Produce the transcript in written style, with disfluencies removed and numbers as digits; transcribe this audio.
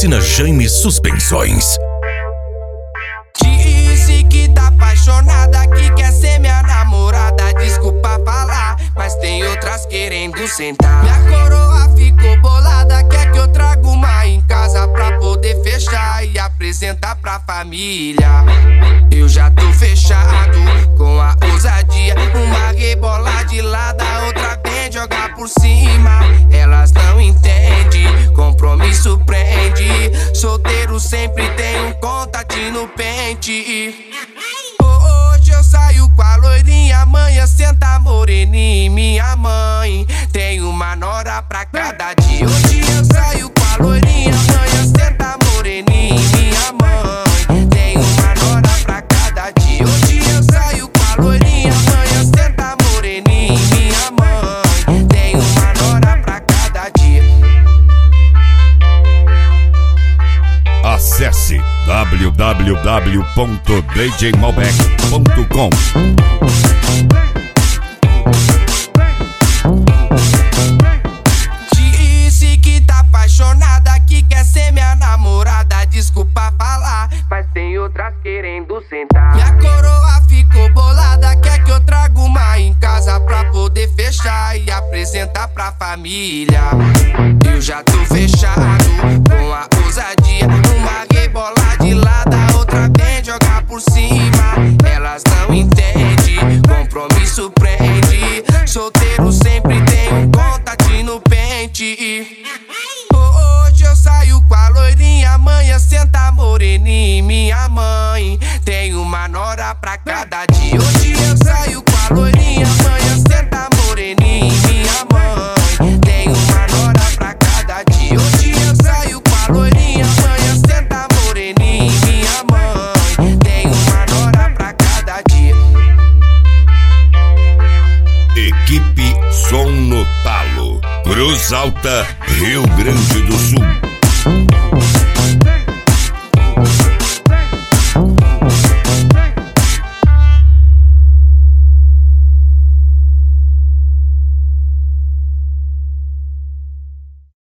Oficina Jaime Suspensões. Disse que tá apaixonada, que quer ser minha namorada. Desculpa falar, mas tem outras querendo sentar. Minha coroa ficou bolada, quer que eu traga uma em casa pra poder fechar e apresentar pra família. Eu já tô fechado com a ousadia. Uma rebola de lado, a outra vem jogar por cima. Elas não entendem, compromisso prende. Solteiro sempre tem um contatinho no pente. Hoje eu saio com a loirinha, amanhã senta moreninha. Minha mãe tem uma nora pra cada dia. Hoje eu saio com a loirinha, amanhã senta moreninha. Minha mãe tem uma nora pra cada dia. Hoje eu saio com a loirinha, amanhã senta moreninha. Minha mãe tem uma nora pra cada dia. Acesse www.djmalbec.com. Disse que tá apaixonada, que quer ser minha namorada. Desculpa falar, mas tem outras querendo sentar. Minha coroa ficou bolada, quer que eu traga uma em casa pra poder fechar e apresentar pra família. Eu já tô fechado com a ousadia. Uma rebola de lado, a outra vem jogar por cima. Elas não entendem, compromisso prende. Solteiro sempre tem um contatinho no pente. Hoje eu saio com a loirinha, amanhã senta moreninha. Minha mãe tem uma nora pra cada dia. Hoje eu saio com a loirinha, amanhã senta moreninha. Minha mãe tem uma nora pra cada dia. Hoje eu saio com a loirinha, amanhã senta moreninha. Minha mãe tem uma nora pra cada dia. Equipe Som no Talo, Cruz Alta, Rio Grande do Sul.